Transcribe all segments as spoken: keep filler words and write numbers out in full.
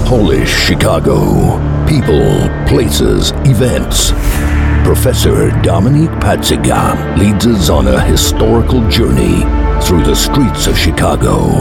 Polish Chicago. People, places, events. Professor Dominik Pacyga leads us on a historical journey through the streets of Chicago.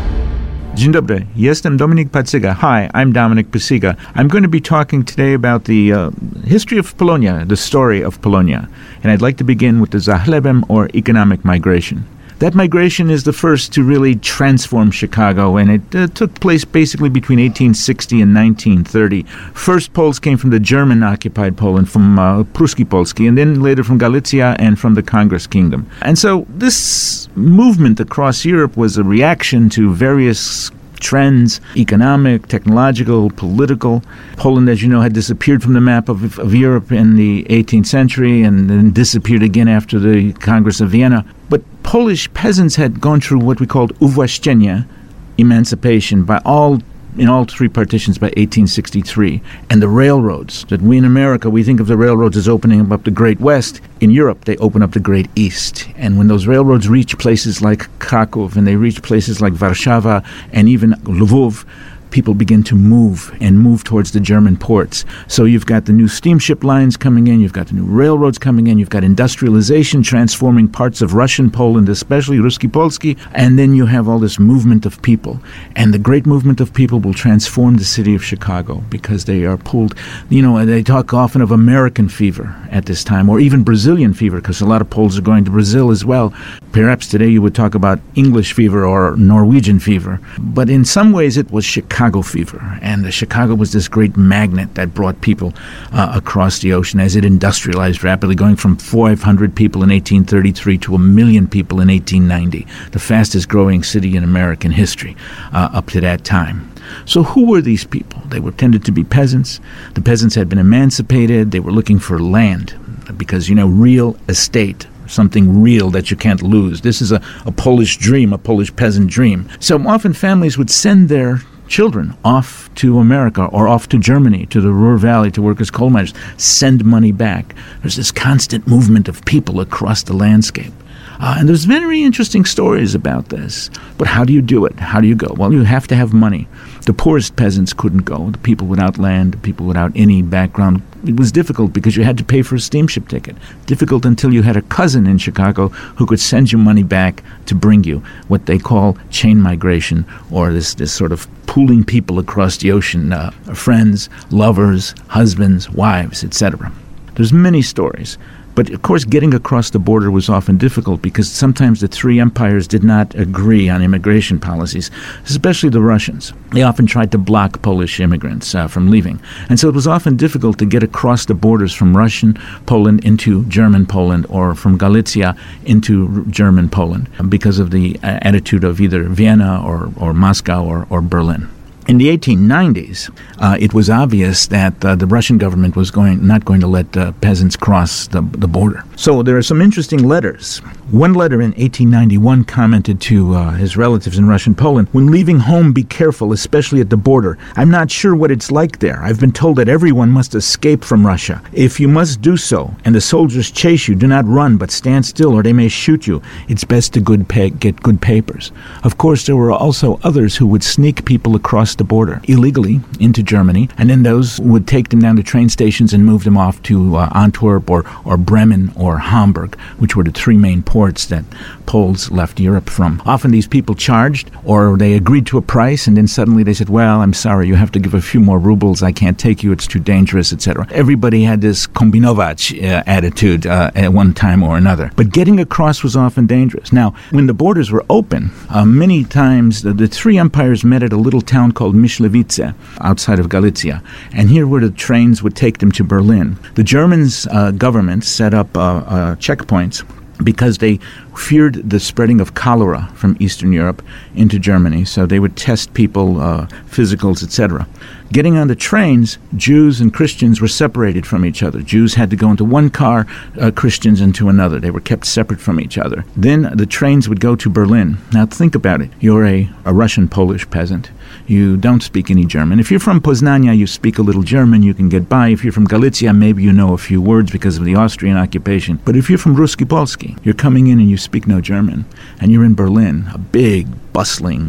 Dzień dobry, jestem Dominik Pacyga. Hi, I'm Dominik Pacyga. I'm going to be talking today about the uh, history of Polonia, the story of Polonia. And I'd like to begin with the zachlebem, or economic migration. That migration is the first to really transform Chicago, and it uh, took place basically between eighteen sixty and nineteen thirty. First, Poles came from the German-occupied Poland, from uh, Pruski Polski, and then later from Galicia and from the Congress Kingdom. And so this movement across Europe was a reaction to various trends, economic, technological, political. Poland, as you know, had disappeared from the map of, of Europe in the eighteenth century and then disappeared again after the Congress of Vienna. But Polish peasants had gone through what we called uwłaszczenie, emancipation, by all in all three partitions by eighteen sixty-three. And the railroads, that we in America, we think of the railroads as opening up the Great West. In Europe, they open up the Great East. And when those railroads reach places like Kraków, and they reach places like Warszawa, and even Lwów, people begin to move and move towards the German ports. So you've got the new steamship lines coming in, you've got the new railroads coming in, you've got industrialization transforming parts of Russian Poland, especially Ruski Polski, and then you have all this movement of people. And the great movement of people will transform the city of Chicago because they are pulled, you know, they talk often of American fever at this time, or even Brazilian fever, because a lot of Poles are going to Brazil as well. Perhaps today you would talk about English fever or Norwegian fever. But in some ways it was Chicago Chicago fever, and the Chicago was this great magnet that brought people uh, across the ocean as it industrialized rapidly, going from five hundred people in eighteen thirty-three to a million people in eighteen ninety, the fastest growing city in American history uh, up to that time. So who were these people? They were tended to be peasants. The peasants had been emancipated. They were looking for land because, you know, real estate, something real that you can't lose. This is a, a Polish dream, a Polish peasant dream. So often families would send their children off to America or off to Germany, to the Ruhr Valley, to work as coal miners, send money back. There's this constant movement of people across the landscape. Uh, and there's very interesting stories about this. But how do you do it? How do you go? Well, you have to have money. The poorest peasants couldn't go. The people without land, the people without any background. It was difficult because you had to pay for a steamship ticket. Difficult until you had a cousin in Chicago who could send you money back to bring you what they call chain migration, or this, this sort of pooling people across the ocean, uh, friends, lovers, husbands, wives, et cetera. There's many stories. But, of course, getting across the border was often difficult because sometimes the three empires did not agree on immigration policies, especially the Russians. They often tried to block Polish immigrants uh, from leaving. And so it was often difficult to get across the borders from Russian Poland into German Poland, or from Galicia into German Poland, because of the uh, attitude of either Vienna or, or Moscow or, or Berlin. In the eighteen nineties, uh, it was obvious that uh, the Russian government was going not going to let uh, peasants cross the, the border. So there are some interesting letters. One letter in eighteen ninety-one commented to uh, his relatives in Russian Poland, "When leaving home, be careful, especially at the border. I'm not sure what it's like there. I've been told that everyone must escape from Russia. If you must do so, and the soldiers chase you, do not run, but stand still, or they may shoot you. It's best to good pay, get good papers." Of course, there were also others who would sneak people across the border illegally into Germany, and then those would take them down to train stations and move them off to uh, Antwerp or, or Bremen or Hamburg, which were the three main ports that Poles left Europe from. Often these people charged, or they agreed to a price, and then suddenly they said, well, I'm sorry, you have to give a few more rubles, I can't take you, it's too dangerous, et cetera. Everybody had this kombinować uh, attitude uh, at one time or another. But getting across was often dangerous. Now, when the borders were open, uh, many times the, the three empires met at a little town called Myślewice, outside of Galicia, and here where the trains would take them to Berlin. The Germans' uh, government set up uh, uh, checkpoints because they feared the spreading of cholera from Eastern Europe into Germany, so they would test people, uh, physicals, et cetera. Getting on the trains, Jews and Christians were separated from each other. Jews had to go into one car, uh, Christians into another. They were kept separate from each other. Then the trains would go to Berlin. Now think about it. You're a, a Russian-Polish peasant. You don't speak any German. If you're from Poznania, you speak a little German, you can get by. If you're from Galicia, maybe you know a few words because of the Austrian occupation. But if you're from Ruski Polski, you're coming in and you speak no German, and you're in Berlin, a big, bustling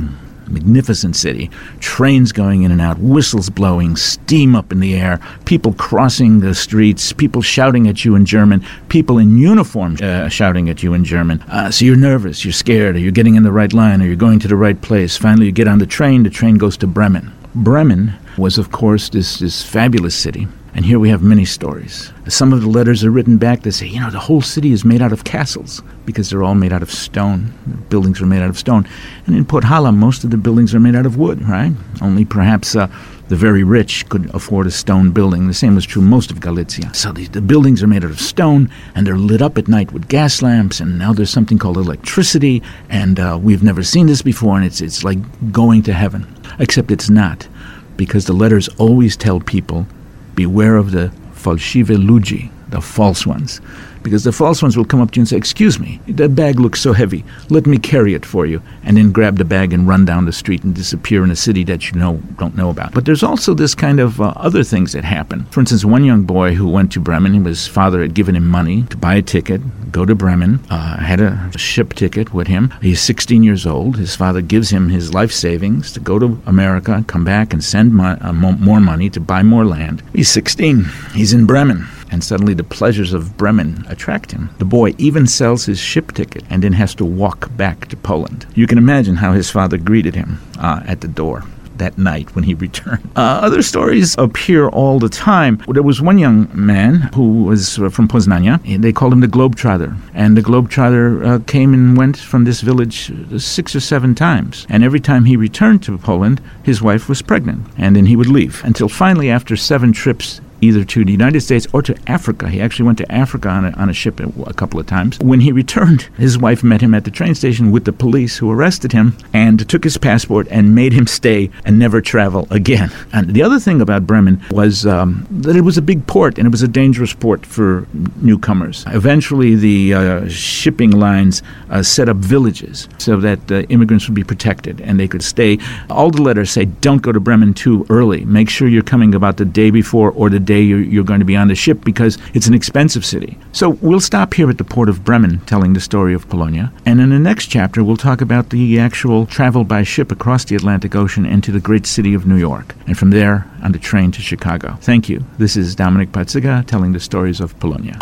magnificent city. Trains going in and out, whistles blowing, steam up in the air, people crossing the streets, people shouting at you in German, people in uniform uh, shouting at you in German. Uh, so you're nervous, you're scared, or you're getting in the right line, or you're going to the right place. Finally, you get on the train. The train goes to Bremen. Bremen was, of course, this, this fabulous city. And here we have many stories. Some of the letters are written back that say, you know, the whole city is made out of castles because they're all made out of stone. The buildings are made out of stone. And in Podhala, most of the buildings are made out of wood, right? Only perhaps uh, the very rich could afford a stone building. The same was true most of Galicia. So the, the buildings are made out of stone, and they're lit up at night with gas lamps, and now there's something called electricity, and uh, we've never seen this before, and it's it's like going to heaven. Except it's not, because the letters always tell people, beware of the falshive lugi, the false ones. Because the false ones will come up to you and say, excuse me, that bag looks so heavy, let me carry it for you, and then grab the bag and run down the street and disappear in a city that you know don't know about. But there's also this kind of uh, other things that happen. For instance, one young boy who went to Bremen, his father had given him money to buy a ticket, go to Bremen, uh, had a ship ticket with him. He's sixteen years old. His father gives him his life savings to go to America, come back and send mo- uh, mo- more money to buy more land. He's sixteen. He's in Bremen. And suddenly the pleasures of Bremen attract him. The boy even sells his ship ticket and then has to walk back to Poland. You can imagine how his father greeted him uh, at the door that night when he returned. Uh, other stories appear all the time. There was one young man who was uh, from Poznania. They called him the Globetrotter. And the Globetrotter uh, came and went from this village six or seven times. And every time he returned to Poland, his wife was pregnant. And then he would leave. Until finally, after seven trips, either to the United States or to Africa. He actually went to Africa on a, on a ship a couple of times. When he returned, his wife met him at the train station with the police, who arrested him and took his passport and made him stay and never travel again. And the other thing about Bremen was um, that it was a big port, and it was a dangerous port for newcomers. Eventually, the uh, shipping lines uh, set up villages so that uh, immigrants would be protected and they could stay. All the letters say, don't go to Bremen too early. Make sure you're coming about the day before or the day You're, you're going to be on the ship, because it's an expensive city. So we'll stop here at the port of Bremen telling the story of Polonia. And in the next chapter, we'll talk about the actual travel by ship across the Atlantic Ocean into the great city of New York. And from there, on the train to Chicago. Thank you. This is Dominik Pacyga telling the stories of Polonia.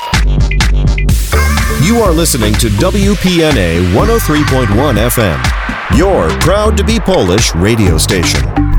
You are listening to W P N A one oh three point one F M, your proud to be Polish radio station.